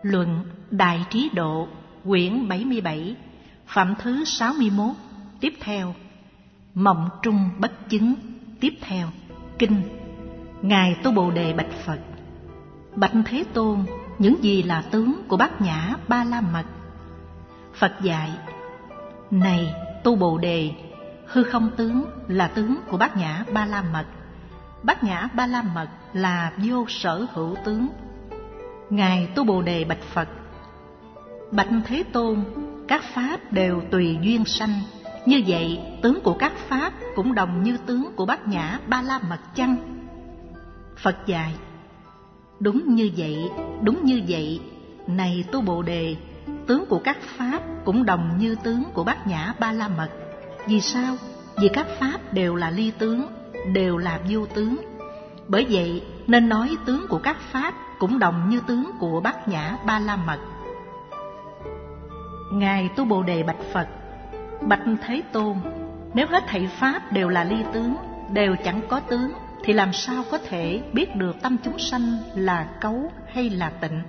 Luận Đại Trí Độ, quyển 77, phẩm thứ 61, tiếp theo. Mộng trung bất chứng, tiếp theo. Kinh. Ngài Tu Bồ Đề bạch Phật: Bạch Thế Tôn, những gì là tướng của Bát Nhã Ba La Mật? Phật dạy: Này Tu Bồ Đề, hư không tướng là tướng của Bát Nhã Ba La Mật. Bát Nhã Ba La Mật là vô sở hữu tướng. Ngài Tu Bồ Đề bạch Phật: Bạch Thế Tôn, các pháp đều tùy duyên sanh, như vậy tướng của các pháp cũng đồng như tướng của Bát Nhã Ba La Mật chăng? Phật dạy: Đúng như vậy, đúng như vậy. Này Tu Bồ Đề, tướng của các pháp cũng đồng như tướng của Bát Nhã Ba La Mật. Vì sao? Vì các pháp đều là ly tướng, đều là vô tướng. Bởi vậy nên nói tướng của các pháp cũng đồng như tướng của Bát Nhã Ba La Mật. Ngài Tu Bồ Đề bạch Phật: Bạch Thế Tôn, nếu hết thảy pháp đều là ly tướng, đều chẳng có tướng, thì làm sao có thể biết được tâm chúng sanh là cấu hay là tịnh?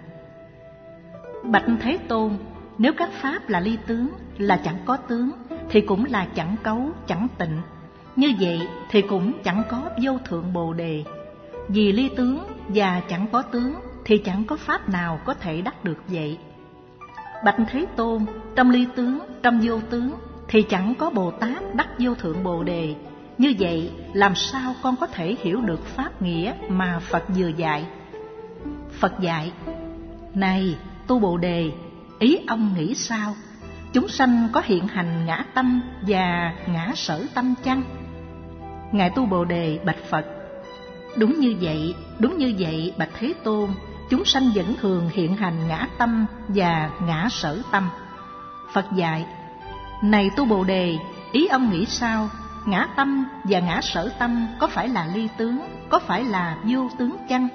Bạch Thế Tôn, nếu các pháp là ly tướng, là chẳng có tướng, thì cũng là chẳng cấu, chẳng tịnh. Như vậy thì cũng chẳng có vô thượng Bồ Đề. Vì ly tướng và chẳng có tướng thì chẳng có pháp nào có thể đắc được vậy. Bạch Thế Tôn, trong ly tướng, trong vô tướng thì chẳng có Bồ Tát đắc vô thượng Bồ Đề. Như vậy làm sao con có thể hiểu được pháp nghĩa mà Phật vừa dạy? Phật dạy: Này Tu Bồ Đề, ý ông nghĩ sao? Chúng sanh có hiện hành ngã tâm và ngã sở tâm chăng? Ngài Tu Bồ Đề bạch Phật: Đúng như vậy, đúng như vậy Bạch Thế Tôn. Chúng sanh vẫn thường hiện hành ngã tâm và ngã sở tâm. Phật dạy: Này Tu Bồ Đề, ý ông nghĩ sao? Ngã tâm và ngã sở tâm có phải là ly tướng, có phải là vô tướng chăng?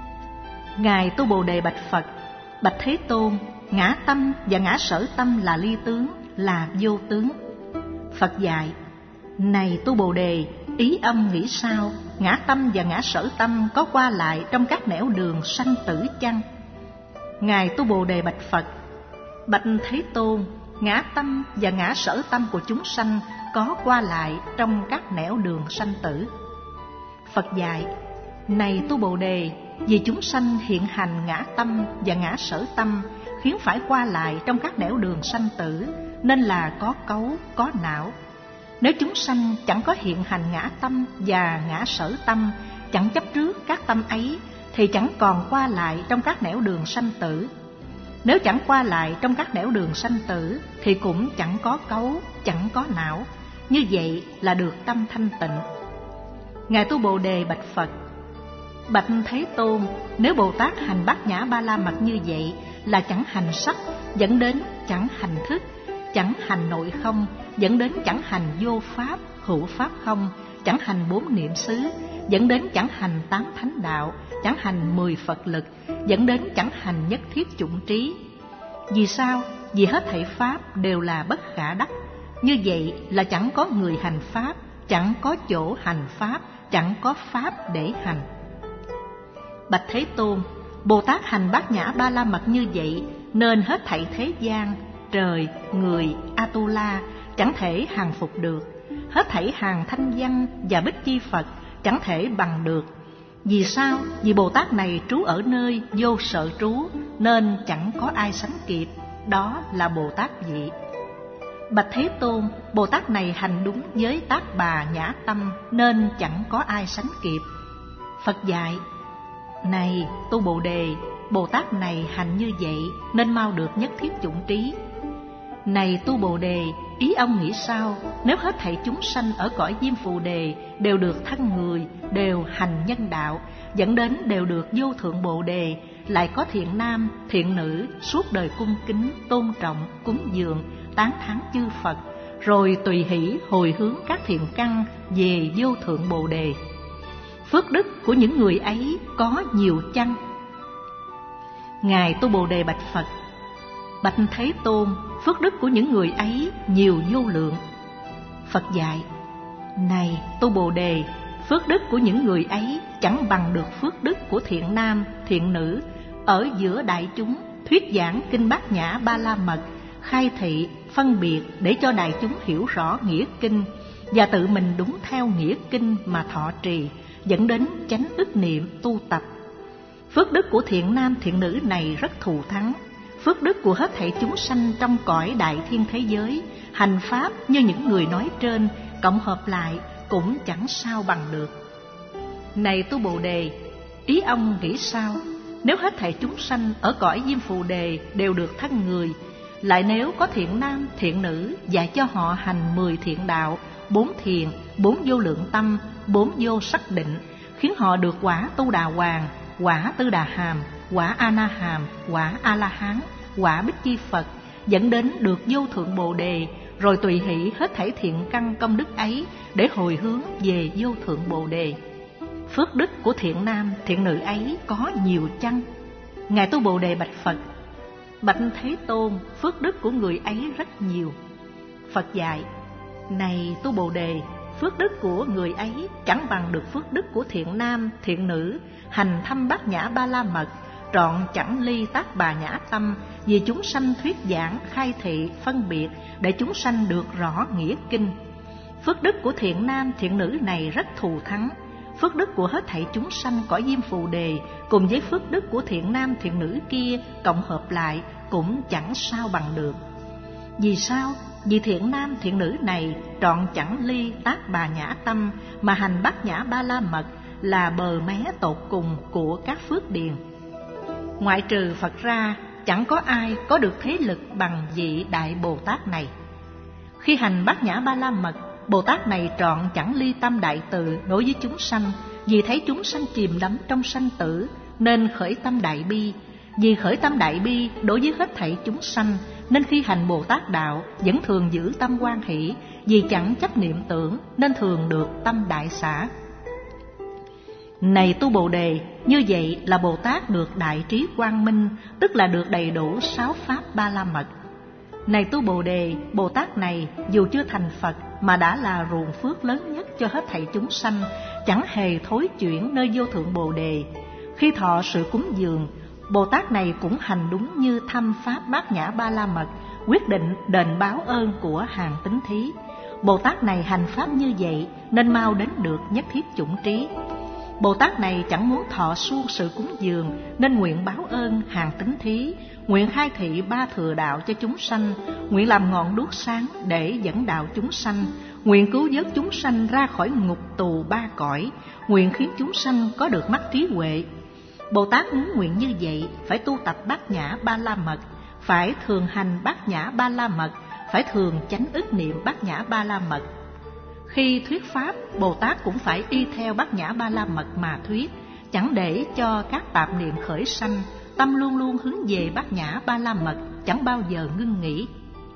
Ngài Tu Bồ Đề bạch Phật: Bạch Thế Tôn, ngã tâm và ngã sở tâm là ly tướng, là vô tướng. Phật dạy: Này Tu Bồ Đề, ý ông nghĩ sao? Ngã tâm và ngã sở tâm có qua lại trong các nẻo đường sanh tử chăng? Ngài Tu Bồ Đề bạch Phật: Bạch Thế Tôn, ngã tâm và ngã sở tâm của chúng sanh có qua lại trong các nẻo đường sanh tử. Phật dạy: Này Tu Bồ Đề, vì chúng sanh hiện hành ngã tâm và ngã sở tâm khiến phải qua lại trong các nẻo đường sanh tử, nên là có cấu, có não. Nếu chúng sanh chẳng có hiện hành ngã tâm và ngã sở tâm, chẳng chấp trước các tâm ấy, thì chẳng còn qua lại trong các nẻo đường sanh tử. Nếu chẳng qua lại trong các nẻo đường sanh tử, thì cũng chẳng có cấu, chẳng có não. Như vậy là được tâm thanh tịnh. Ngài Tu Bồ Đề bạch Phật: Bạch Thế Tôn, nếu Bồ Tát hành Bát Nhã Ba La Mật như vậy, là chẳng hành sắc, dẫn đến chẳng hành thức, chẳng hành nội không, dẫn đến chẳng hành vô pháp, hữu pháp không, chẳng hành 4 niệm xứ, dẫn đến chẳng hành 8 thánh đạo, chẳng hành 10 Phật lực, dẫn đến chẳng hành nhất thiết chủng trí. Vì sao? Vì hết thảy pháp đều là bất khả đắc. Như vậy là chẳng có người hành pháp, chẳng có chỗ hành pháp, chẳng có pháp để hành. Bạch Thế Tôn, Bồ Tát hành Bát Nhã Ba La Mật như vậy, nên hết thảy thế gian, trời, người, Atula chẳng thể hàng phục được. Hết thảy hàng thanh văn và bích chi Phật chẳng thể bằng được. Vì sao? Vì Bồ Tát này trú ở nơi vô sở trú, nên chẳng có ai sánh kịp. Đó là Bồ Tát vị. Bạch Thế Tôn, Bồ Tát này hành đúng với tác bà nhã tâm, nên chẳng có ai sánh kịp. Phật dạy: Này Tu Bồ Đề, Bồ Tát này hành như vậy, nên mau được nhất thiết chủng trí. Này Tu Bồ Đề, ý ông nghĩ sao? Nếu hết thảy chúng sanh ở cõi Diêm Phù Đề đều được thân người, đều hành nhân đạo, dẫn đến đều được vô thượng Bồ Đề, lại có thiện nam, thiện nữ, suốt đời cung kính, tôn trọng, cúng dường, tán thán chư Phật, rồi tùy hỷ hồi hướng các thiện căn về vô thượng Bồ Đề, phước đức của những người ấy có nhiều chăng? Ngài Tu Bồ Đề bạch Phật: Bạch Thế Tôn, phước đức của những người ấy nhiều vô lượng. Phật dạy: Này Tu Bồ Đề, phước đức của những người ấy chẳng bằng được phước đức của thiện nam, thiện nữ ở giữa đại chúng thuyết giảng kinh Bát Nhã Ba La Mật, khai thị, phân biệt để cho đại chúng hiểu rõ nghĩa kinh và tự mình đúng theo nghĩa kinh mà thọ trì, dẫn đến chánh ức niệm tu tập. Phước đức của thiện nam thiện nữ này rất thù thắng. Phước đức của hết thảy chúng sanh trong cõi đại thiên thế giới, hành pháp như những người nói trên, cộng hợp lại cũng chẳng sao bằng được. Này tu Bồ Đề, ý ông nghĩ sao? Nếu hết thảy chúng sanh ở cõi Diêm Phù Đề đều được thân người, lại nếu có thiện nam thiện nữ dạy cho họ hành 10 thiện đạo, 4 thiền, 4 vô lượng tâm, 4 vô sắc định, khiến họ được quả Tu Đà Hoàng, quả Tư Đà Hàm, quả A Na Hàm, quả A La Hán, quả Bích Chi Phật, dẫn đến được vô thượng Bồ Đề, rồi tùy hỷ hết thảy thiện căn công đức ấy để hồi hướng về vô thượng Bồ Đề. Phước đức của thiện nam thiện nữ ấy có nhiều chăng? Ngài tu Bồ Đề bạch Phật: bạch Thế Tôn, phước đức của người ấy rất nhiều. Phật dạy: này tu Bồ Đề, phước đức của người ấy chẳng bằng được phước đức của thiện nam thiện nữ hành thâm Bát Nhã Ba La Mật, trọn chẳng ly tác bà nhã tâm, vì chúng sanh thuyết giảng, khai thị, phân biệt để chúng sanh được rõ nghĩa kinh. Phước đức của thiện nam thiện nữ này rất thù thắng. Phước đức của hết thảy chúng sanh cõi Diêm Phù Đề cùng với phước đức của thiện nam thiện nữ kia cộng hợp lại cũng chẳng sao bằng được. Vì sao? Vì thiện nam thiện nữ này trọn chẳng ly tác bà nhã tâm, mà hành Bát Nhã Ba La Mật là bờ mé tột cùng của các phước điền. Ngoại trừ Phật ra, chẳng có ai có được thế lực bằng vị Đại Bồ Tát này. Khi hành Bát Nhã Ba La Mật, Bồ Tát này trọn chẳng ly tâm đại từ đối với chúng sanh, vì thấy chúng sanh chìm đắm trong sanh tử nên khởi tâm đại bi. Vì khởi tâm đại bi đối với hết thảy chúng sanh, nên khi hành Bồ Tát đạo vẫn thường giữ tâm hoan hỷ, vì chẳng chấp niệm tưởng nên thường được tâm đại xả. Này tu Bồ Đề, như vậy là Bồ Tát được đại trí quang minh, tức là được đầy đủ 6 pháp Ba La Mật. Này tu Bồ Đề, Bồ Tát này dù chưa thành Phật mà đã là ruộng phước lớn nhất cho hết thảy chúng sanh, chẳng hề thối chuyển nơi vô thượng Bồ Đề. Khi thọ sự cúng dường, Bồ Tát này cũng hành đúng như thâm pháp Bát Nhã Ba La Mật, quyết định đền báo ơn của hàng tín thí. Bồ Tát này hành pháp như vậy nên mau đến được nhất thiết chủng trí. Bồ Tát này chẳng muốn thọ suông sự cúng dường nên nguyện báo ơn hàng tín thí, nguyện khai thị 3 thừa đạo cho chúng sanh, nguyện làm ngọn đuốc sáng để dẫn đạo chúng sanh, nguyện cứu vớt chúng sanh ra khỏi ngục tù 3 cõi, nguyện khiến chúng sanh có được mắt trí huệ. Bồ Tát muốn nguyện như vậy phải tu tập Bát Nhã Ba La Mật, phải thường hành Bát Nhã Ba La Mật, phải thường chánh ức niệm Bát Nhã Ba La Mật. Khi thuyết pháp, Bồ Tát cũng phải y theo Bát Nhã Ba La Mật mà thuyết, chẳng để cho các tạp niệm khởi sanh, tâm luôn luôn hướng về Bát Nhã Ba La Mật, chẳng bao giờ ngưng nghỉ.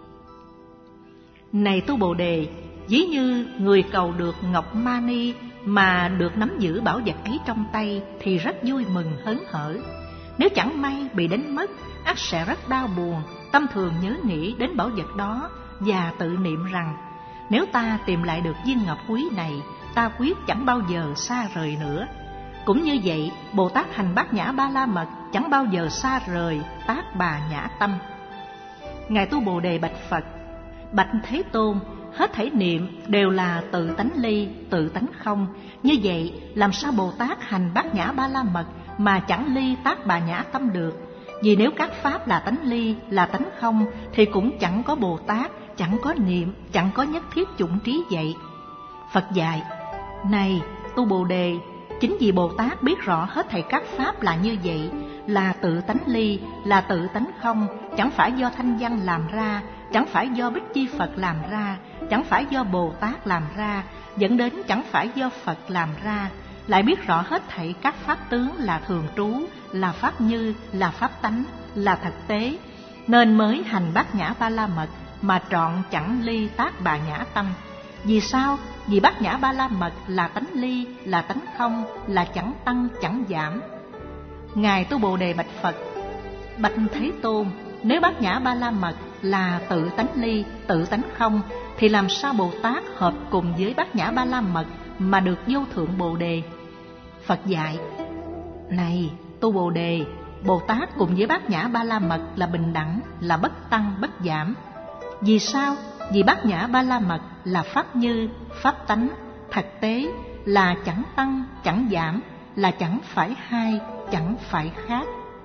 Này tu Bồ Đề, ví như người cầu được ngọc mani mà được nắm giữ bảo vật ấy trong tay thì rất vui mừng hớn hở. Nếu chẳng may bị đánh mất, ắt sẽ rất đau buồn, tâm thường nhớ nghĩ đến bảo vật đó và tự niệm rằng: nếu ta tìm lại được viên ngọc quý này, ta quyết chẳng bao giờ xa rời nữa. Cũng như vậy, Bồ Tát hành Bát Nhã Ba La Mật chẳng bao giờ xa rời tác bà nhã tâm. Ngài tu Bồ Đề bạch Phật: bạch Thế Tôn, hết thảy niệm đều là tự tánh ly, tự tánh không. Như vậy, làm sao Bồ Tát hành Bát Nhã Ba La Mật mà chẳng ly tác bà nhã tâm được? Vì nếu các pháp là tánh ly, là tánh không, thì cũng chẳng có Bồ Tát, chẳng có niệm, chẳng có nhất thiết chủng trí vậy. Phật dạy: này tu Bồ Đề, chính vì Bồ Tát biết rõ hết thảy các pháp là như vậy, là tự tánh ly, là tự tánh không, chẳng phải do thanh văn làm ra, chẳng phải do Bích Chi Phật làm ra, chẳng phải do Bồ Tát làm ra, dẫn đến chẳng phải do Phật làm ra, lại biết rõ hết thảy các pháp tướng là thường trú, là pháp như, là pháp tánh, là thực tế, nên mới hành Bát Nhã Ba La Mật mà trọn chẳng ly tác bà nhã tâm. Vì sao? Vì Bát Nhã Ba La Mật là tánh ly, là tánh không, là chẳng tăng chẳng giảm. Ngài tu Bồ Đề bạch Phật: bạch Thế Tôn, nếu Bát Nhã Ba La Mật là tự tánh ly, tự tánh không, thì làm sao Bồ Tát hợp cùng với Bát Nhã Ba La Mật mà được vô thượng Bồ Đề? Phật dạy: này tu Bồ Đề, Bồ Tát cùng với Bát Nhã Ba La Mật là bình đẳng, là bất tăng bất giảm. Vì sao? Vì Bát Nhã Ba La Mật là pháp như, pháp tánh, thực tế là chẳng tăng, chẳng giảm, là chẳng phải hai, chẳng phải khác.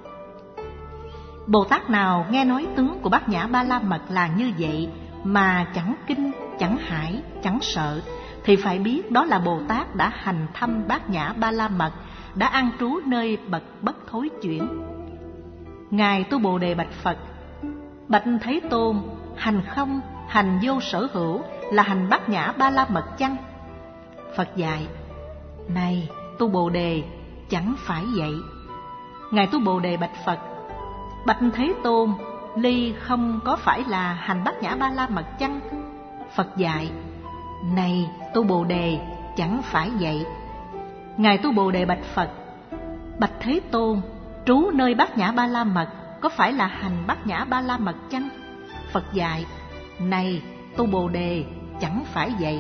Bồ Tát nào nghe nói tướng của Bát Nhã Ba La Mật là như vậy mà chẳng kinh, chẳng hãi, chẳng sợ, thì phải biết đó là Bồ Tát đã hành thâm Bát Nhã Ba La Mật, đã an trú nơi bậc bất thối chuyển. Ngài Tu Bồ Đề bạch Phật: Bạch Thế Tôn, hành không, hành vô sở hữu là hành Bát Nhã Ba La Mật chăng? Phật dạy: Này Tu Bồ Đề, chẳng phải vậy. Ngài Tu Bồ Đề bạch Phật: Bạch Thế Tôn, ly không có phải là hành Bát Nhã Ba La Mật chăng? Phật dạy: Này Tu Bồ Đề, chẳng phải vậy. Ngài Tu Bồ Đề bạch Phật: Bạch Thế Tôn, trú nơi Bát Nhã Ba La Mật có phải là hành Bát Nhã Ba La Mật chăng? Phật dạy: Này Tu Bồ Đề, chẳng phải vậy.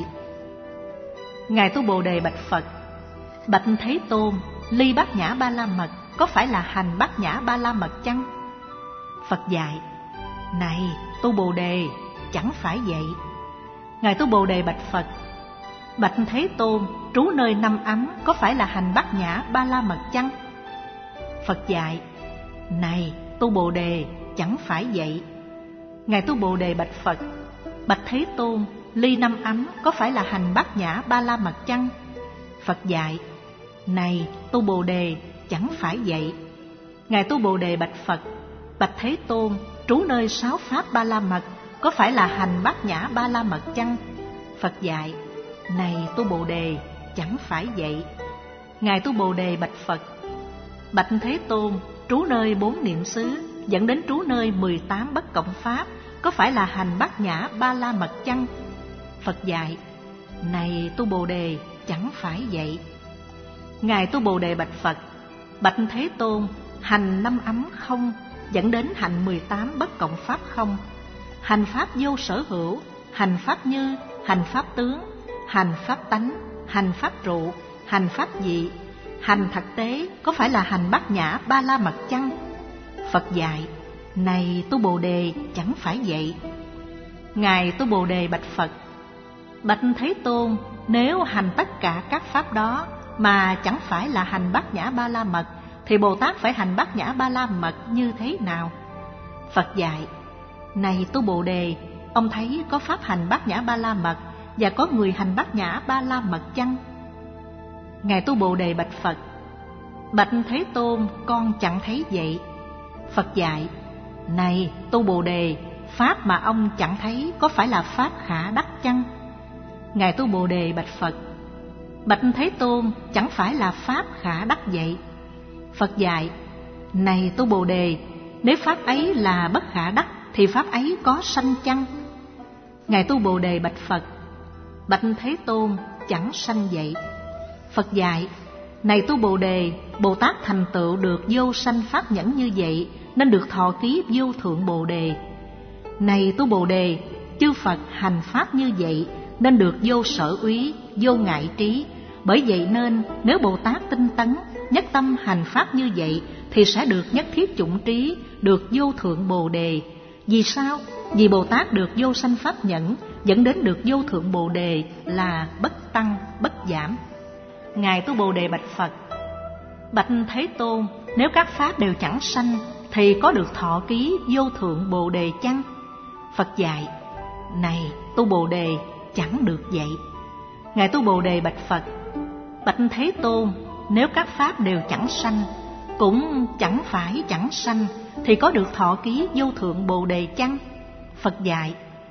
Ngài Tu Bồ Đề bạch Phật: Bạch Thế Tôn, ly Bát Nhã Ba La Mật có phải là hành Bát Nhã Ba La Mật chăng? Phật dạy: Này Tu Bồ Đề, chẳng phải vậy. Ngài Tu Bồ Đề bạch Phật: Bạch Thế Tôn, trú nơi năm ấm có phải là hành Bát Nhã Ba La Mật chăng? Phật dạy: Này Tu Bồ Đề, chẳng phải vậy. Ngài Tu Bồ Đề bạch Phật: Bạch Thế Tôn, ly năm ấm có phải là hành Bát Nhã Ba La Mật chăng? Phật dạy: Này Tu Bồ Đề, chẳng phải vậy. Ngài Tu Bồ Đề bạch Phật: Bạch Thế Tôn, trú nơi sáu pháp Ba La Mật có phải là hành Bát Nhã Ba La Mật chăng? Phật dạy: Này Tu Bồ Đề, chẳng phải vậy. Ngài Tu Bồ Đề bạch Phật: Bạch Thế Tôn, trú nơi 4 niệm xứ dẫn đến trú nơi 18 bất cộng pháp có phải là hành Bát Nhã Ba La Mật chăng? Phật dạy: Này Tu Bồ Đề, chẳng phải vậy. Ngài Tu Bồ Đề bạch Phật: Bạch Thế Tôn, hành 5 ấm không dẫn đến hành 18 bất cộng pháp không, hành pháp vô sở hữu, hành pháp như, hành pháp tướng, hành pháp tánh, hành pháp trụ, hành pháp dị, hành thực tế có phải là hành Bát Nhã Ba La Mật chăng? Phật dạy: Này Tu Bồ Đề, chẳng phải vậy. Ngài Tu Bồ Đề bạch Phật: Bạch Thế Tôn, nếu hành tất cả các pháp đó mà chẳng phải là hành Bát Nhã Ba La Mật, thì Bồ Tát phải hành Bát Nhã Ba La Mật như thế nào? Phật dạy: Này Tu Bồ Đề, ông thấy có pháp hành Bát Nhã Ba La Mật và có người hành Bát Nhã Ba La Mật chăng? Ngài Tu Bồ Đề bạch Phật: Bạch Thế Tôn, con chẳng thấy vậy. Phật dạy: Này Tu Bồ Đề, pháp mà ông chẳng thấy có phải là pháp khả đắc chăng? Ngài Tu Bồ Đề bạch Phật: Bạch Thế Tôn, chẳng phải là pháp khả đắc vậy. Phật dạy: Này Tu Bồ Đề, nếu pháp ấy là bất khả đắc thì pháp ấy có sanh chăng? Ngài Tu Bồ Đề bạch Phật: Bạch Thế Tôn, chẳng sanh vậy. Phật dạy: Này Tu Bồ Đề, Bồ Tát thành tựu được vô sanh pháp nhẫn như vậy nên được thọ ký vô thượng Bồ Đề. Này Tu Bồ Đề, chư Phật hành pháp như vậy nên được vô sở úy, vô ngại trí. Bởi vậy nên nếu Bồ Tát tinh tấn, nhất tâm hành pháp như vậy thì sẽ được nhất thiết chủng trí, được vô thượng Bồ Đề. Vì sao? Vì Bồ Tát được vô sanh pháp nhẫn dẫn đến được vô thượng Bồ Đề là bất tăng bất giảm. Ngài Tu Bồ Đề bạch Phật: Bạch Thế Tôn, nếu các pháp đều chẳng sanh thì có được thọ ký vô thượng Bồ Đề chăng? Phật dạy: Này Tu Bồ Đề, chẳng được vậy. Ngài Tu Bồ Đề bạch Phật: Bạch Thế Tôn, nếu các pháp đều chẳng sanh, cũng chẳng phải chẳng sanh, thì có được thọ ký vô thượng Bồ Đề chăng? Phật dạy: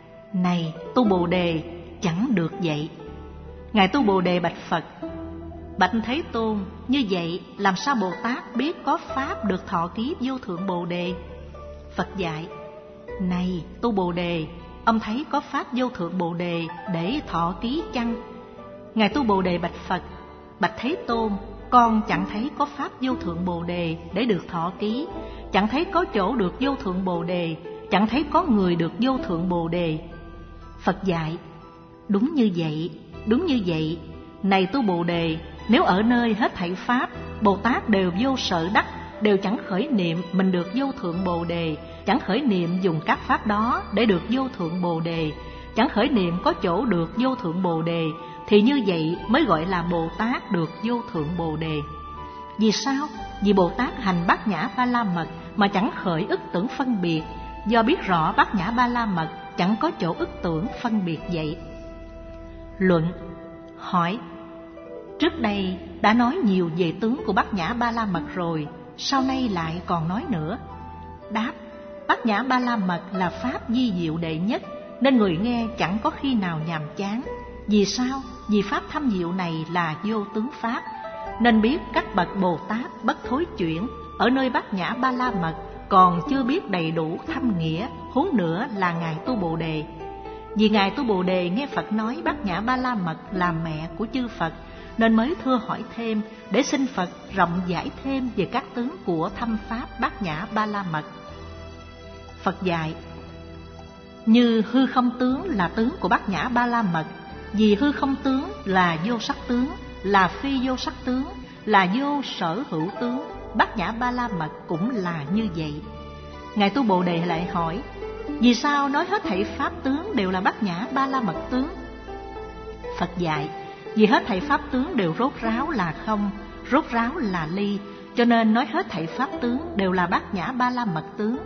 Này Tu Bồ Đề, chẳng được vậy. Ngài Tu Bồ Đề bạch Phật: Bạch Thế Tôn, như vậy làm sao Bồ Tát biết có pháp được thọ ký vô thượng Bồ Đề? Phật dạy: Này Tu Bồ Đề, ông thấy có pháp vô thượng Bồ Đề để thọ ký chăng? Ngài Tu Bồ Đề bạch Phật: Bạch Thế Tôn, con chẳng thấy có pháp vô thượng Bồ Đề để được thọ ký, chẳng thấy có chỗ được vô thượng Bồ Đề, chẳng thấy có người được vô thượng Bồ Đề. Phật dạy: Đúng như vậy, đúng như vậy. Này Tu Bồ Đề, nếu ở nơi hết thảy pháp Bồ Tát đều vô sở đắc, đều chẳng khởi niệm mình được vô thượng Bồ Đề, chẳng khởi niệm dùng các pháp đó để được vô thượng Bồ Đề, chẳng khởi niệm có chỗ được vô thượng Bồ Đề, thì như vậy mới gọi là Bồ Tát được vô thượng Bồ Đề. Vì sao? Vì Bồ Tát hành Bát Nhã Ba La Mật mà chẳng khởi ức tưởng phân biệt, do biết rõ Bát Nhã Ba La Mật chẳng có chỗ ức tưởng phân biệt vậy. Luận. Hỏi: trước đây đã nói nhiều về tướng của Bát Nhã Ba La Mật rồi, sau này lại còn nói nữa? Đáp: Bát Nhã Ba La Mật là pháp vi diệu đệ nhất, nên người nghe chẳng có khi nào nhàm chán. Vì sao? Vì pháp thâm diệu này là vô tướng pháp, nên biết các bậc Bồ Tát bất thối chuyển ở nơi Bát Nhã Ba La Mật còn chưa biết đầy đủ thâm nghĩa, huống nữa là Ngài Tu Bồ Đề. Vì Ngài Tu Bồ Đề nghe Phật nói Bát Nhã Ba La Mật là mẹ của chư Phật, nên mới thưa hỏi thêm để xin Phật rộng giải thêm về các tướng của thâm pháp Bát Nhã Ba La Mật. Phật dạy: như hư không tướng là tướng của Bát Nhã Ba La Mật, vì hư không tướng là vô sắc tướng, là phi vô sắc tướng, là vô sở hữu tướng, Bát Nhã Ba La Mật cũng là như vậy. Ngài Tu Bồ Đề lại hỏi: vì sao nói hết thảy pháp tướng đều là Bát Nhã Ba La Mật tướng? Phật dạy: vì hết thảy pháp tướng đều rốt ráo là không, rốt ráo là ly, cho nên nói hết thảy pháp tướng đều là Bát Nhã Ba La Mật tướng.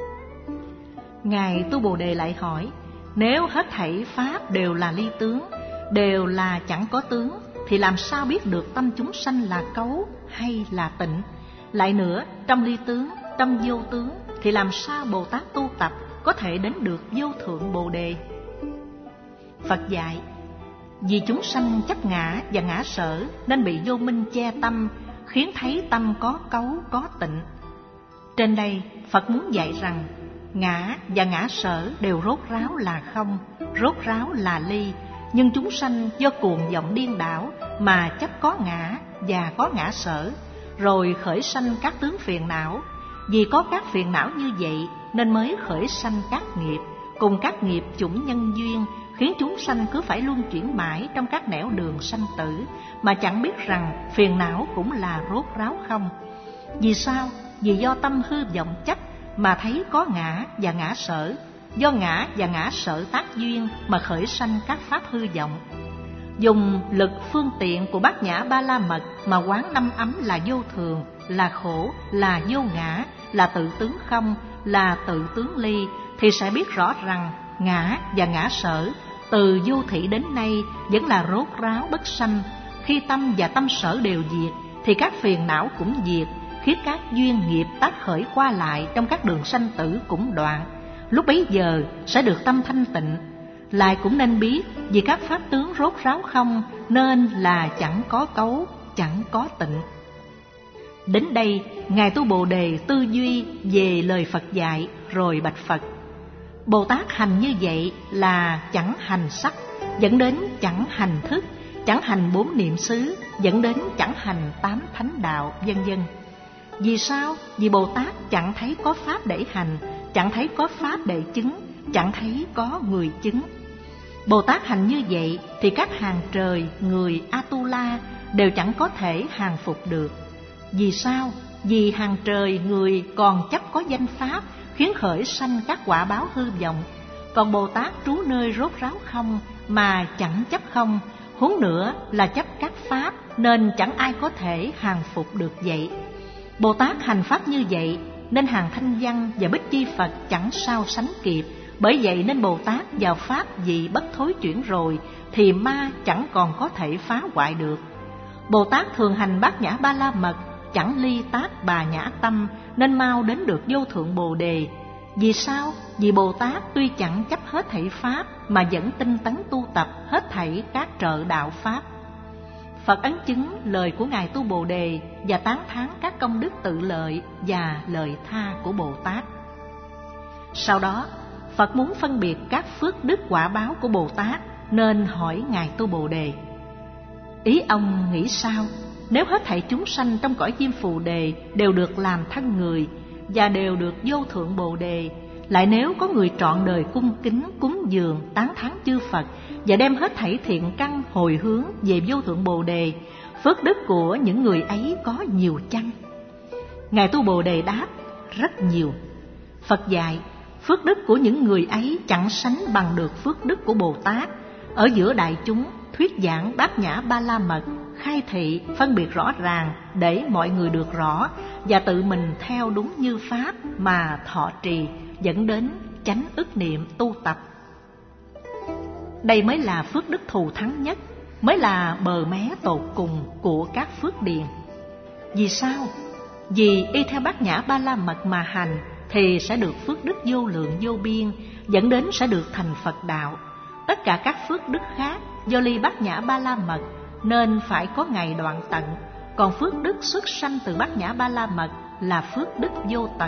Ngài Tu Bồ Đề lại hỏi: nếu hết thảy pháp đều là ly tướng, đều là chẳng có tướng, thì làm sao biết được tâm chúng sanh là cấu hay là tịnh? Lại nữa, trong ly tướng, trong vô tướng, thì làm sao Bồ Tát tu tập có thể đến được vô thượng Bồ Đề? Phật dạy: vì chúng sanh chấp ngã và ngã sở nên bị vô minh che tâm, khiến thấy tâm có cấu có tịnh. Trên đây Phật muốn dạy rằng ngã và ngã sở đều rốt ráo là không, rốt ráo là ly, nhưng chúng sanh do cuồng vọng điên đảo mà chấp có ngã và có ngã sở, rồi khởi sanh các tướng phiền não. Vì có các phiền não như vậy nên mới khởi sanh các nghiệp, cùng các nghiệp chủng nhân duyên, khiến chúng sanh cứ phải luân chuyển mãi trong các nẻo đường sanh tử, mà chẳng biết rằng phiền não cũng là rốt ráo không. Vì sao? Vì do tâm hư vọng chấp mà thấy có ngã và ngã sở, do ngã và ngã sở tác duyên mà khởi sanh các pháp hư vọng. Dùng lực phương tiện của Bát Nhã Ba La Mật mà quán năm ấm là vô thường, là khổ, là vô ngã, là tự tướng không, là tự tướng ly, thì sẽ biết rõ rằng ngã và ngã sở từ vô thị đến nay vẫn là rốt ráo bất sanh. Khi tâm và tâm sở đều diệt thì các phiền não cũng diệt, khiến các duyên nghiệp tác khởi qua lại trong các đường sanh tử cũng đoạn. Lúc bấy giờ sẽ được tâm thanh tịnh. Lại cũng nên biết, vì các pháp tướng rốt ráo không nên là chẳng có cấu, chẳng có tịnh. Đến đây, Ngài Tu Bồ Đề tư duy về lời Phật dạy, rồi bạch Phật: Bồ Tát hành như vậy là chẳng hành sắc, dẫn đến chẳng hành thức, chẳng hành 4 niệm xứ, dẫn đến chẳng hành 8 thánh đạo, vân vân. Vì sao? Vì Bồ Tát chẳng thấy có pháp để hành, chẳng thấy có pháp để chứng, chẳng thấy có người chứng. Bồ Tát hành như vậy thì các hàng trời, người, Atula đều chẳng có thể hàng phục được. Vì sao? Vì hàng trời, người còn chấp có danh pháp, khiến khởi sanh các quả báo hư vọng. Còn Bồ Tát trú nơi rốt ráo không mà chẳng chấp không, huống nữa là chấp các pháp, nên chẳng ai có thể hàng phục được vậy. Bồ Tát hành pháp như vậy nên hàng Thanh Văn và Bích Chi Phật chẳng sao sánh kịp. Bởi vậy nên Bồ Tát vào pháp vị bất thối chuyển rồi thì ma chẳng còn có thể phá hoại được. Bồ Tát thường hành Bát Nhã Ba La Mật, chẳng ly tác Bà Nhã Tâm, nên mau đến được vô thượng Bồ Đề. Vì sao? Vì Bồ Tát tuy chẳng chấp hết thảy pháp mà vẫn tinh tấn tu tập hết thảy các trợ đạo pháp. Phật ấn chứng lời của Ngài Tu Bồ Đề và tán thán các công đức tự lợi và lời tha của Bồ Tát. Sau đó, Phật muốn phân biệt các phước đức quả báo của Bồ Tát, nên hỏi Ngài Tu Bồ Đề: Ý ông nghĩ sao? Nếu hết thảy chúng sanh trong cõi Diêm Phù Đề đều được làm thân người và đều được vô thượng Bồ Đề, lại nếu có người trọn đời cung kính, cúng dường, tán thán chư Phật và đem hết thảy thiện căn hồi hướng về vô thượng Bồ Đề, phước đức của những người ấy có nhiều chăng? Ngài Tu Bồ Đề đáp: rất nhiều. Phật dạy, phước đức của những người ấy chẳng sánh bằng được phước đức của Bồ Tát. Ở giữa đại chúng, thuyết giảng Bát Nhã Ba La Mật, khai thị, phân biệt rõ ràng để mọi người được rõ và tự mình theo đúng như Pháp mà thọ trì, dẫn đến chánh ức niệm tu tập. Đây mới là phước đức thù thắng nhất, mới là bờ mé tột cùng của các phước điền. Vì sao? Vì y theo Bát Nhã Ba La Mật mà hành thì sẽ được phước đức vô lượng vô biên, dẫn đến sẽ được thành Phật đạo. Tất cả các phước đức khác do ly Bát Nhã Ba La Mật nên phải có ngày đoạn tận, còn phước đức xuất sanh từ Bát Nhã Ba La Mật là phước đức vô tận.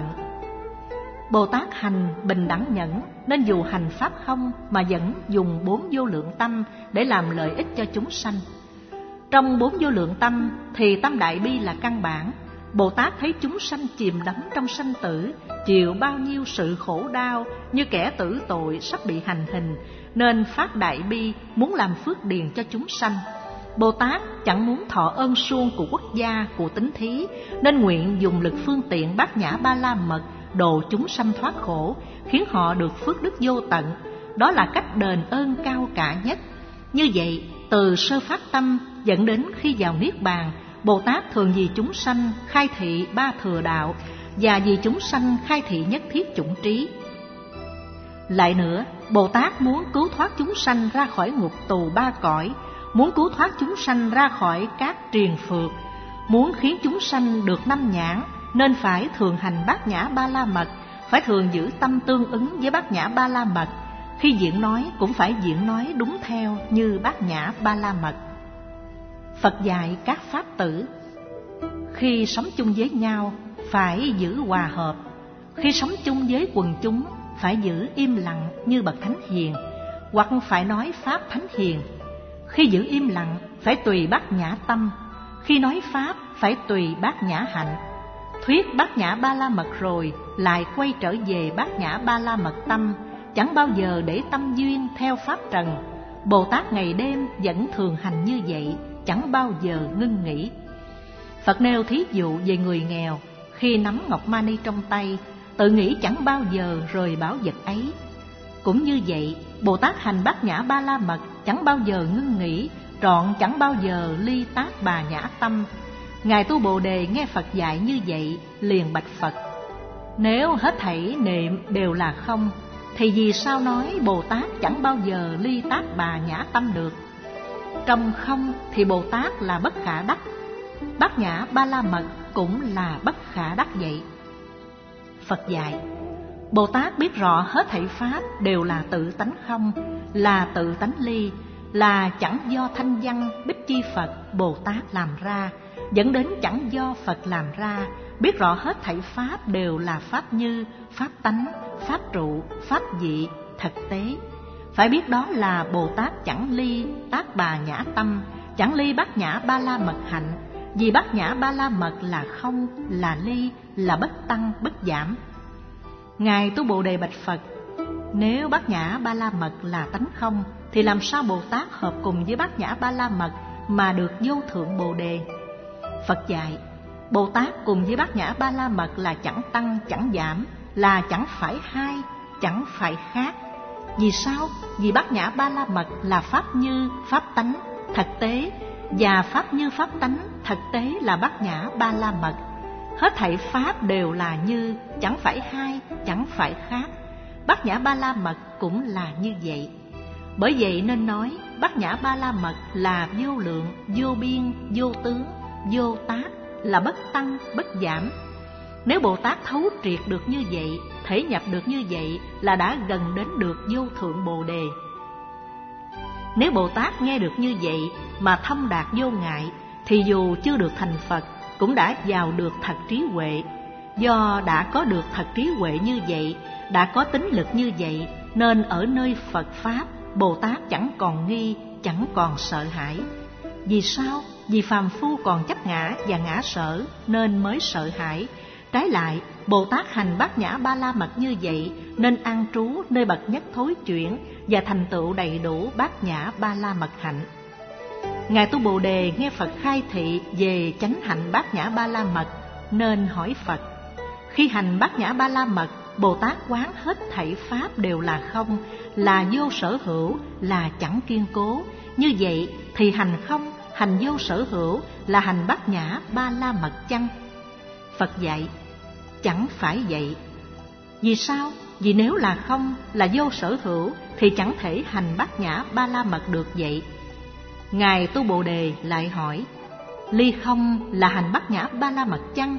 Bồ Tát hành bình đẳng nhẫn, nên dù hành pháp không mà vẫn dùng 4 vô lượng tâm để làm lợi ích cho chúng sanh. Trong 4 vô lượng tâm thì tâm đại bi là căn bản. Bồ Tát thấy chúng sanh chìm đắm trong sanh tử, chịu bao nhiêu sự khổ đau như kẻ tử tội sắp bị hành hình, nên phát đại bi muốn làm phước điền cho chúng sanh. Bồ Tát chẳng muốn thọ ơn suông của quốc gia, của tín thí, nên nguyện dùng lực phương tiện Bát Nhã Ba La Mật độ chúng sanh thoát khổ, khiến họ được phước đức vô tận. Đó là cách đền ơn cao cả nhất. Như vậy, từ sơ phát tâm dẫn đến khi vào Niết Bàn, Bồ Tát thường vì chúng sanh khai thị ba thừa đạo và vì chúng sanh khai thị nhất thiết chủng trí. Lại nữa, Bồ Tát muốn cứu thoát chúng sanh ra khỏi ngục tù ba cõi, muốn cứu thoát chúng sanh ra khỏi các triền phược, muốn khiến chúng sanh được 5 nhãn, nên phải thường hành Bát Nhã Ba La Mật, phải thường giữ tâm tương ứng với Bát Nhã Ba La Mật. Khi diễn nói cũng phải diễn nói đúng theo như Bát Nhã Ba La Mật. Phật dạy các pháp tử, khi sống chung với nhau phải giữ hòa hợp, khi sống chung với quần chúng phải giữ im lặng như bậc thánh hiền, hoặc phải nói pháp thánh hiền. Khi giữ im lặng phải tùy Bát Nhã tâm, khi nói pháp phải tùy Bát Nhã hạnh. Thuyết Bát Nhã Ba La Mật rồi lại quay trở về Bát Nhã Ba La Mật tâm, chẳng bao giờ để tâm duyên theo pháp trần. Bồ Tát ngày đêm vẫn thường hành như vậy, chẳng bao giờ ngưng nghỉ. Phật nêu thí dụ về người nghèo, khi nắm ngọc mani trong tay, tự nghĩ chẳng bao giờ rời bảo vật ấy. Cũng như vậy, Bồ Tát hành Bát Nhã Ba La Mật chẳng bao giờ ngưng nghỉ, trọn chẳng bao giờ ly tác bà nhã tâm. Ngài Tu Bồ Đề nghe Phật dạy như vậy, liền bạch Phật: nếu hết thảy niệm đều là không, thì vì sao nói Bồ Tát chẳng bao giờ ly tác bà nhã tâm được? Trong không thì Bồ Tát là bất khả đắc, Bát Nhã Ba La Mật cũng là bất khả đắc vậy. Phật dạy, Bồ Tát biết rõ hết thảy pháp đều là tự tánh không, là tự tánh ly, là chẳng do thanh văn Bích Chi Phật Bồ Tát làm ra, dẫn đến chẳng do Phật làm ra. Biết rõ hết thảy pháp đều là pháp như, pháp tánh, pháp trụ, pháp dị, thực tế. Phải biết đó là Bồ Tát chẳng ly tác bà nhã tâm, chẳng ly Bát Nhã Ba La Mật hạnh. Vì Bát Nhã Ba La Mật là không, là ly, là bất tăng, bất giảm. Ngài Tu Bồ Đề bạch Phật: nếu Bát Nhã Ba La Mật là tánh không, thì làm sao Bồ Tát hợp cùng với Bát Nhã Ba La Mật mà được vô thượng Bồ Đề? Phật dạy, Bồ Tát cùng với Bát Nhã Ba La Mật là chẳng tăng, chẳng giảm, là chẳng phải hai, chẳng phải khác. Vì sao? Vì Bát Nhã Ba La Mật là pháp như, pháp tánh, thực tế, và pháp như, pháp tánh, thực tế là Bát Nhã Ba La Mật. Hết thảy pháp đều là như, chẳng phải hai, chẳng phải khác. Bát Nhã Ba La Mật cũng là như vậy. Bởi vậy nên nói Bát Nhã Ba La Mật là vô lượng, vô biên, vô tướng, vô tác, là bất tăng, bất giảm. Nếu Bồ Tát thấu triệt được như vậy, thể nhập được như vậy, là đã gần đến được vô thượng Bồ Đề. Nếu Bồ Tát nghe được như vậy mà thông đạt vô ngại, thì dù chưa được thành Phật cũng đã vào được thật trí huệ. Do đã có được thật trí huệ như vậy, đã có tính lực như vậy, nên ở nơi Phật Pháp, Bồ Tát chẳng còn nghi, chẳng còn sợ hãi. Vì sao? Vì phàm phu còn chấp ngã và ngã sở nên mới sợ hãi. Trái lại, Bồ Tát hành Bát Nhã Ba La Mật như vậy nên an trú nơi bậc nhất thối chuyển và thành tựu đầy đủ Bát Nhã Ba La Mật hạnh. Ngài Tu Bồ Đề nghe Phật khai thị về chánh hạnh Bát Nhã Ba La Mật, nên hỏi Phật. Khi hành Bát Nhã Ba La Mật, Bồ Tát quán hết thảy pháp đều là không, là vô sở hữu, là chẳng kiên cố. Như vậy thì hành không, hành vô sở hữu là hành Bát Nhã Ba La Mật chăng? Phật dạy, chẳng phải vậy. Vì sao? Vì nếu là không, là vô sở hữu thì chẳng thể hành Bát Nhã Ba La Mật được vậy. Ngài Tu Bồ Đề lại hỏi, ly không là hành Bát Nhã Ba La Mật chăng?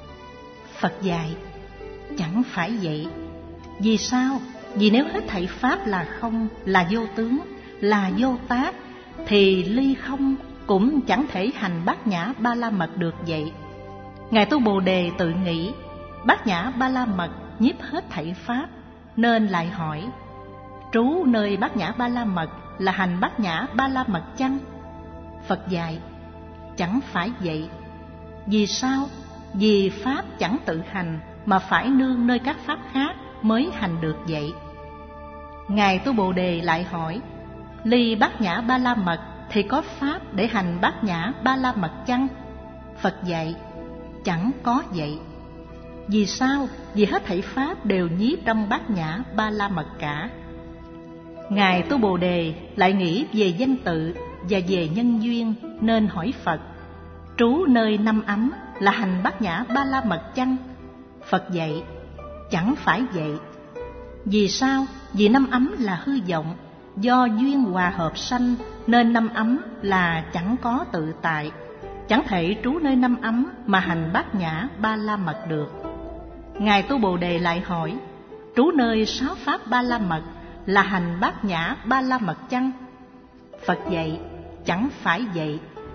Phật dạy, chẳng phải vậy. Vì sao? Vì nếu hết thảy pháp là không, là vô tướng, là vô tác, thì ly không cũng chẳng thể hành Bát Nhã Ba La Mật được vậy. Ngài Tu Bồ Đề tự nghĩ, Bát Nhã Ba La Mật nhiếp hết thảy pháp, nên lại hỏi, trú nơi Bát Nhã Ba La Mật là hành Bát Nhã Ba La Mật chăng? Phật dạy, chẳng phải vậy. Vì sao? Vì pháp chẳng tự hành, mà phải nương nơi các pháp khác mới hành được vậy. Ngài Tu Bồ Đề lại hỏi, ly Bát Nhã Ba La Mật thì có pháp để hành Bát Nhã Ba La Mật chăng? Phật dạy, chẳng có vậy. Vì sao? Vì hết thảy pháp đều nhiếp trong Bát Nhã Ba La Mật cả. Ngài Tu Bồ Đề lại nghĩ về danh tự và về nhân duyên, nên hỏi Phật, trú nơi năm ấm là hành Bát Nhã Ba La Mật chăng? Phật dạy, chẳng phải vậy. Vì sao? Vì năm ấm là hư vọng, do duyên hòa hợp sanh, nên năm ấm là chẳng có tự tại, chẳng thể trú nơi năm ấm mà hành Bát Nhã Ba La Mật được. Ngài Tu Bồ Đề lại hỏi, trú nơi sáu pháp Ba La Mật là hành Bát Nhã Ba La Mật chăng? Phật dạy, chẳng phải vậy.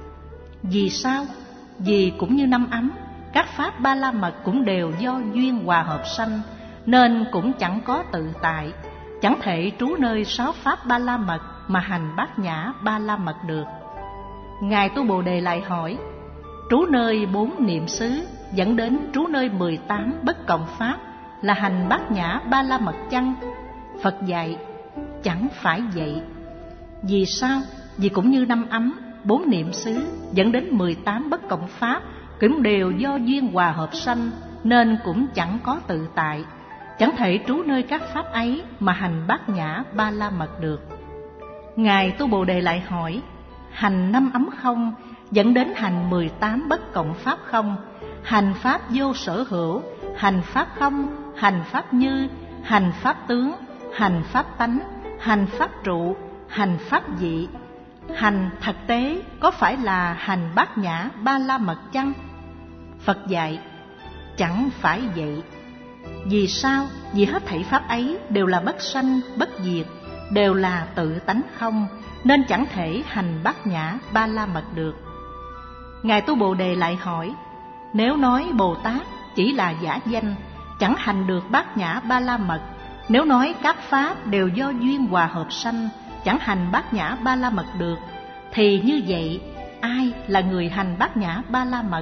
Vì sao? Vì cũng như năm ấm, các pháp Ba La Mật cũng đều do duyên hòa hợp sanh, nên cũng chẳng có tự tại, chẳng thể trú nơi sáu pháp Ba La Mật mà hành Bát Nhã Ba La Mật được. Ngài Tu Bồ Đề lại hỏi, trú nơi 4 niệm xứ dẫn đến trú nơi 18 bất cộng pháp là hành Bát Nhã Ba La Mật chăng? Phật dạy, chẳng phải vậy. Vì sao? Vì cũng như năm ấm, 4 niệm xứ dẫn đến 18 bất cộng pháp cũng đều do duyên hòa hợp sanh, nên cũng chẳng có tự tại, chẳng thể trú nơi các pháp ấy mà hành Bát Nhã Ba La Mật được. Ngài Tu Bồ Đề lại hỏi, hành 5 ấm không dẫn đến hành 18 bất cộng pháp không, hành pháp vô sở hữu, hành pháp không, hành pháp như, hành pháp tướng, hành pháp tánh, hành pháp trụ, hành pháp dị, hành thực tế có phải là hành Bát Nhã Ba La Mật chăng? Phật dạy, chẳng phải vậy. Vì sao? Vì hết thảy pháp ấy đều là bất sanh, bất diệt, đều là tự tánh không, nên chẳng thể hành Bát Nhã Ba La Mật được. Ngài Tu Bồ Đề lại hỏi, nếu nói Bồ Tát chỉ là giả danh, chẳng hành được Bát Nhã Ba La Mật, nếu nói các pháp đều do duyên hòa hợp sanh, chẳng hành Bát Nhã Ba La Mật được, thì như vậy ai là người hành Bát Nhã Ba La Mật?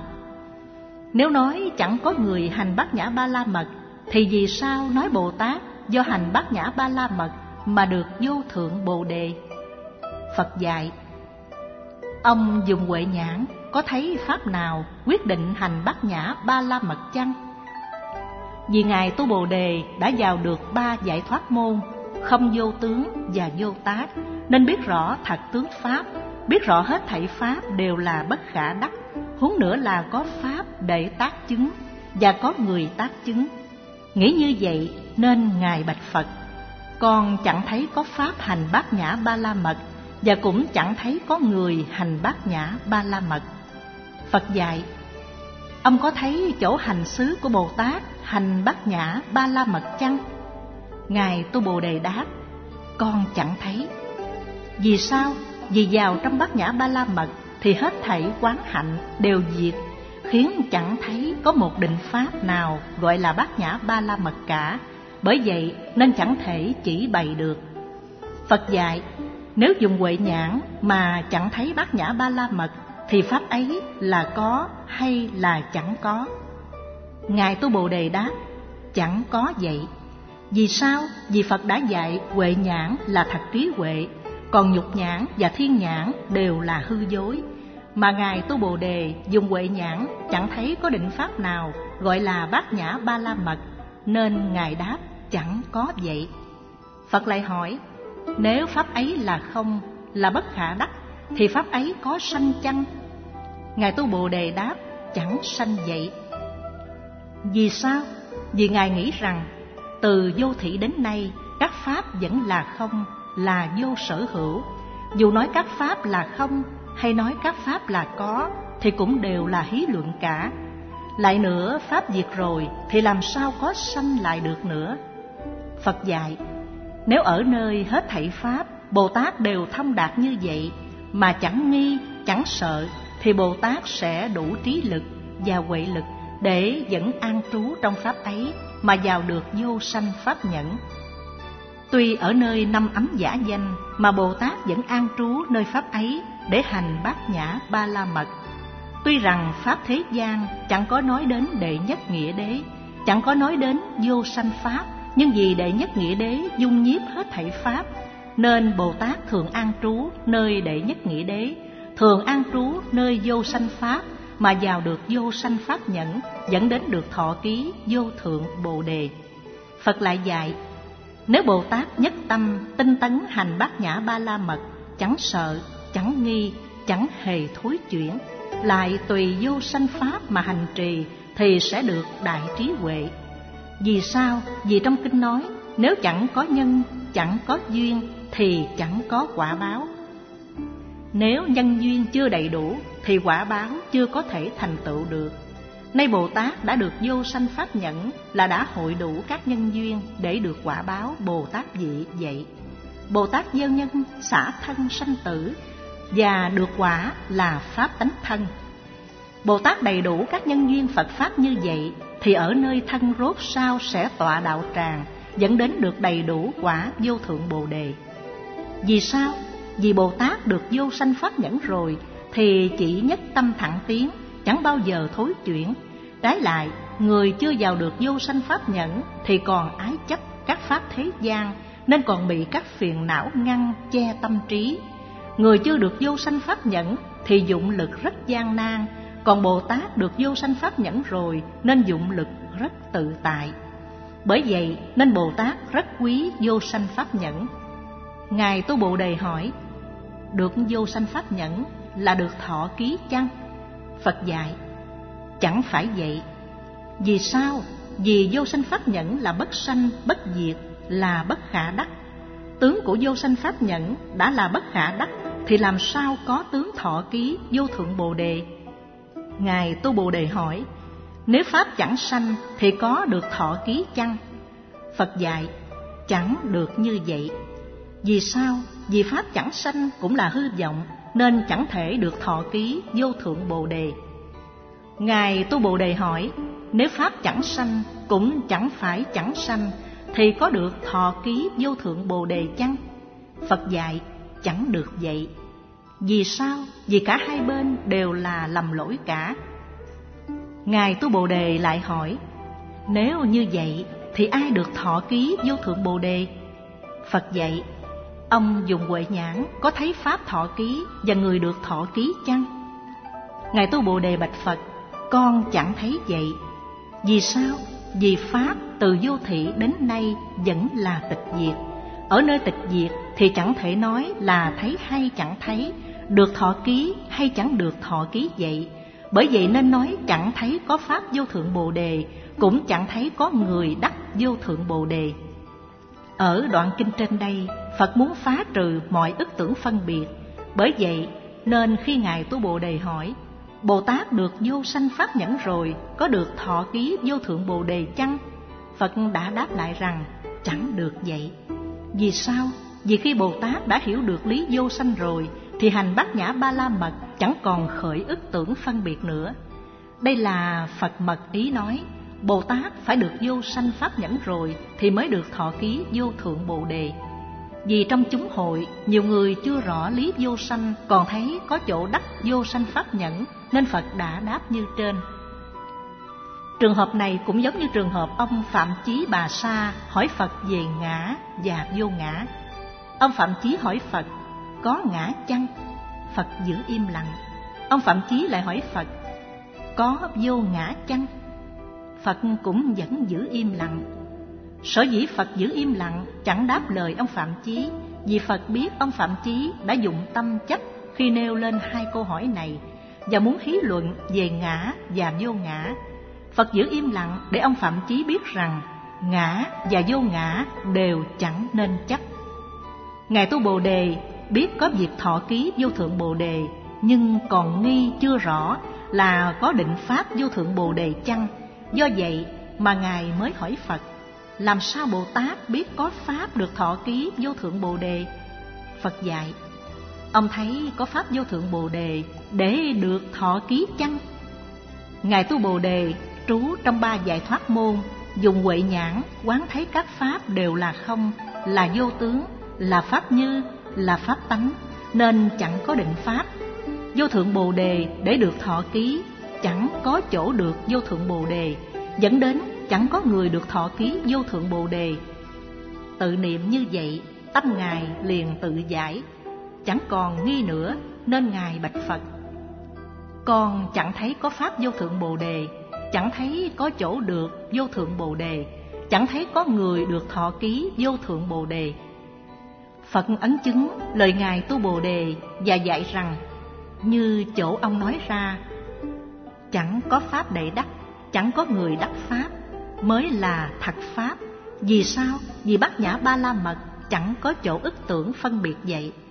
Nếu nói chẳng có người hành Bát Nhã Ba La Mật, thì vì sao nói Bồ Tát do hành Bát Nhã Ba La Mật mà được vô thượng Bồ Đề? Phật dạy, ông dùng huệ nhãn có thấy pháp nào quyết định hành Bát Nhã Ba La Mật chăng? Vì Ngài Tu Bồ Đề đã vào được 3 giải thoát môn, không vô tướng và vô tác, nên biết rõ thật tướng pháp, biết rõ hết thảy pháp đều là bất khả đắc, huống nữa là có pháp để tác chứng và có người tác chứng. Nghĩ như vậy nên Ngài bạch Phật, con chẳng thấy có pháp hành Bát Nhã Ba La Mật, và cũng chẳng thấy có người hành Bát Nhã Ba La Mật. Phật dạy, ông có thấy chỗ hành xứ của Bồ Tát hành Bát Nhã Ba La Mật chăng? Ngài Tu Bồ Đề đáp, con chẳng thấy. Vì sao? Vì vào trong Bát Nhã Ba La Mật thì hết thảy quán hạnh đều diệt, khiến chẳng thấy có một định pháp nào gọi là Bát Nhã Ba La Mật cả, bởi vậy nên chẳng thể chỉ bày được. Phật dạy, nếu dùng huệ nhãn mà chẳng thấy Bát Nhã Ba La Mật, thì pháp ấy là có hay là chẳng có? Ngài Tu Bồ Đề đáp, chẳng có vậy. Vì sao? Vì Phật đã dạy huệ nhãn là thật trí huệ, còn nhục nhãn và thiên nhãn đều là hư dối. mà Ngài Tu Bồ Đề dùng huệ nhãn chẳng thấy có định pháp nào gọi là bát nhã ba la mật, nên Ngài đáp chẳng có vậy. Phật lại hỏi, nếu pháp ấy là không, là bất khả đắc, thì pháp ấy có sanh chăng? Ngài Tu Bồ Đề đáp chẳng sanh vậy. Vì sao? Vì Ngài nghĩ rằng từ vô thỉ đến nay các pháp vẫn là không, là vô sở hữu. Dù nói các pháp là không hay nói các pháp là có thì cũng đều là hí luận cả. Lại nữa, pháp diệt rồi thì làm sao có sanh lại được nữa? Phật dạy, nếu ở nơi hết thảy pháp Bồ Tát đều thông đạt như vậy mà chẳng nghi, chẳng sợ, thì Bồ Tát sẽ đủ trí lực và huệ lực để vẫn an trú trong pháp ấy mà vào được vô sanh pháp nhẫn. Tuy ở nơi năm ấm giả danh mà Bồ Tát vẫn an trú nơi pháp ấy để hành bát nhã ba la mật. Tuy rằng pháp thế gian chẳng có nói đến đệ nhất nghĩa đế, chẳng có nói đến vô sanh pháp, nhưng vì đệ nhất nghĩa đế dung nhiếp hết thảy pháp, nên Bồ Tát thường an trú nơi đệ nhất nghĩa đế, thường an trú nơi vô sanh pháp mà vào được vô sanh pháp nhẫn, dẫn đến được thọ ký vô thượng Bồ Đề. Phật lại dạy, nếu Bồ Tát nhất tâm tinh tấn hành bát nhã ba la mật, chẳng sợ, chẳng nghi, chẳng hề thối chuyển, lại tùy vô sanh pháp mà hành trì, thì sẽ được đại trí huệ. Vì sao? Vì trong kinh nói, nếu chẳng có nhân, chẳng có duyên thì chẳng có quả báo. Nếu nhân duyên chưa đầy đủ thì quả báo chưa có thể thành tựu được. Nay Bồ Tát đã được vô sanh pháp nhẫn, là đã hội đủ các nhân duyên để được quả báo Bồ Tát vị vậy. Bồ Tát gieo nhân xả thân sanh tử, và được quả là pháp tánh thân. Bồ Tát đầy đủ các nhân duyên Phật Pháp như vậy, thì ở nơi thân rốt sau sẽ tọa đạo tràng, dẫn đến được đầy đủ quả vô thượng Bồ Đề. Vì sao? Vì Bồ Tát được vô sanh pháp nhẫn rồi, thì chỉ nhất tâm thẳng tiến, chẳng bao giờ thối chuyển. Trái lại, người chưa vào được vô sanh pháp nhẫn thì còn ái chấp các pháp thế gian, nên còn bị các phiền não ngăn che tâm trí. Người chưa được vô sanh pháp nhẫn thì dụng lực rất gian nan, còn Bồ Tát được vô sanh pháp nhẫn rồi nên dụng lực rất tự tại. Bởi vậy nên Bồ Tát rất quý vô sanh pháp nhẫn. Ngài Tu Bồ Đề hỏi, được vô sanh pháp nhẫn là được thọ ký chăng? Phật dạy, chẳng phải vậy. Vì sao? Vì vô sanh pháp nhẫn là bất sanh, bất diệt, là bất khả đắc. Tướng của vô sanh pháp nhẫn đã là bất khả đắc, thì làm sao có tướng thọ ký vô thượng Bồ Đề? Ngài Tu Bồ Đề hỏi, nếu pháp chẳng sanh thì có được thọ ký chăng? Phật dạy, chẳng được như vậy. Vì sao? Vì pháp chẳng sanh cũng là hư vọng, nên chẳng thể được thọ ký vô thượng Bồ Đề. Ngài Tu Bồ Đề hỏi, nếu pháp chẳng sanh cũng chẳng phải chẳng sanh, thì có được thọ ký vô thượng Bồ Đề chăng? Phật dạy, chẳng được vậy. Vì sao? Vì cả hai bên đều là lầm lỗi cả. Ngài Tu Bồ Đề lại hỏi, nếu như vậy thì ai được thọ ký vô thượng Bồ Đề? Phật dạy, ông dùng huệ nhãn có thấy pháp thọ ký và người được thọ ký chăng? Ngài Tu Bồ Đề bạch Phật, con chẳng thấy vậy. Vì sao? Vì pháp từ vô thị đến nay vẫn là tịch diệt. Ở nơi tịch diệt thì chẳng thể nói là thấy hay chẳng thấy, được thọ ký hay chẳng được thọ ký vậy. Bởi vậy nên nói chẳng thấy có pháp vô thượng Bồ Đề, cũng chẳng thấy có người đắc vô thượng Bồ Đề. Ở đoạn kinh trên đây, Phật muốn phá trừ mọi ức tưởng phân biệt. Bởi vậy nên khi Ngài Tu Bồ Đề hỏi, Bồ Tát được vô sanh pháp nhẫn rồi, có được thọ ký vô thượng Bồ Đề chăng? Phật đã đáp lại rằng chẳng được vậy. Vì sao? Vì khi Bồ Tát đã hiểu được lý vô sanh rồi, thì hành bát nhã ba la mật chẳng còn khởi ức tưởng phân biệt nữa. Đây là Phật mật ý nói, Bồ Tát phải được vô sanh pháp nhẫn rồi thì mới được thọ ký vô thượng Bồ Đề. Vì trong chúng hội, nhiều người chưa rõ lý vô sanh, còn thấy có chỗ đắc vô sanh pháp nhẫn, nên Phật đã đáp như trên. Trường hợp này cũng giống như trường hợp ông Phạm Chí Bà Sa hỏi Phật về ngã và vô ngã. Ông Phạm Chí hỏi Phật, có ngã chăng? Phật giữ im lặng. Ông Phạm Chí lại hỏi Phật: có vô ngã chăng? Phật cũng vẫn giữ im lặng. Sở dĩ Phật giữ im lặng, chẳng đáp lời ông Phạm Chí, vì Phật biết ông Phạm Chí đã dụng tâm chấp khi nêu lên hai câu hỏi này và muốn thí luận về ngã và vô ngã. Phật giữ im lặng để ông Phạm Chí biết rằng ngã và vô ngã đều chẳng nên chấp. Ngài tu Bồ Đề biết có việc thọ ký vô thượng Bồ Đề, nhưng còn nghi chưa rõ là có định pháp vô thượng Bồ Đề chăng. Do vậy mà Ngài mới hỏi Phật: làm sao Bồ Tát biết có pháp được thọ ký vô thượng Bồ Đề? Phật dạy: ông thấy có pháp vô thượng Bồ Đề để được thọ ký chăng? Ngài tu Bồ Đề trú trong ba giải thoát môn, dùng huệ nhãn quán thấy các pháp đều là không, là vô tướng, là pháp như, là pháp tánh, nên chẳng có định pháp. Vô thượng Bồ Đề để được thọ ký, chẳng có chỗ được vô thượng Bồ Đề, dẫn đến chẳng có người được thọ ký vô thượng Bồ Đề. Tự niệm như vậy, tâm Ngài liền tự giải, chẳng còn nghi nữa, nên Ngài bạch Phật: con chẳng thấy có pháp vô thượng Bồ Đề, chẳng thấy có chỗ được vô thượng Bồ Đề, chẳng thấy có người được thọ ký vô thượng Bồ Đề. Phật ấn chứng lời Ngài tu Bồ Đề và dạy rằng: như chỗ ông nói ra, chẳng có pháp để đắc, chẳng có người đắc pháp, mới là thật pháp. Vì sao? Vì Bát Nhã Ba La Mật chẳng có chỗ ức tưởng phân biệt vậy.